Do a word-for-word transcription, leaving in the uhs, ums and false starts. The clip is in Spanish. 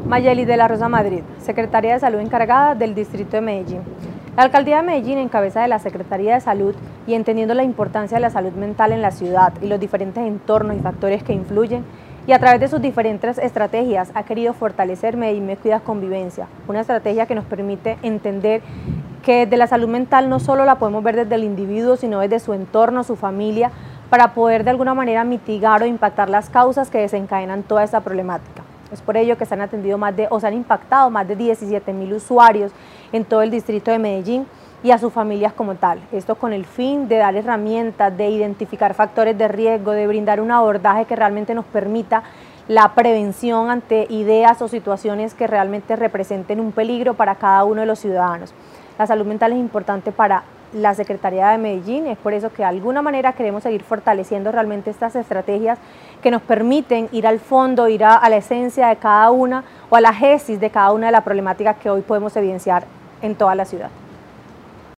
Mayeli de la Rosa Madrid, Secretaría de Salud encargada del Distrito de Medellín. La Alcaldía de Medellín, en cabeza de la Secretaría de Salud y entendiendo la importancia de la salud mental en la ciudad y los diferentes entornos y factores que influyen, y a través de sus diferentes estrategias ha querido fortalecer Medellín Me Cuidas Convivencia, una estrategia que nos permite entender que de la salud mental no solo la podemos ver desde el individuo, sino desde su entorno, su familia, para poder de alguna manera mitigar o impactar las causas que desencadenan toda esta problemática. Es por ello que se han atendido más de, o se han impactado más de diecisiete mil usuarios en todo el distrito de Medellín y a sus familias como tal. Esto con el fin de dar herramientas, de identificar factores de riesgo, de brindar un abordaje que realmente nos permita la prevención ante ideas o situaciones que realmente representen un peligro para cada uno de los ciudadanos. La salud mental es importante para la Secretaría de Medellín, es por eso que de alguna manera queremos seguir fortaleciendo realmente estas estrategias que nos permiten ir al fondo, ir a, a la esencia de cada una o a la génesis de cada una de las problemáticas que hoy podemos evidenciar en toda la ciudad.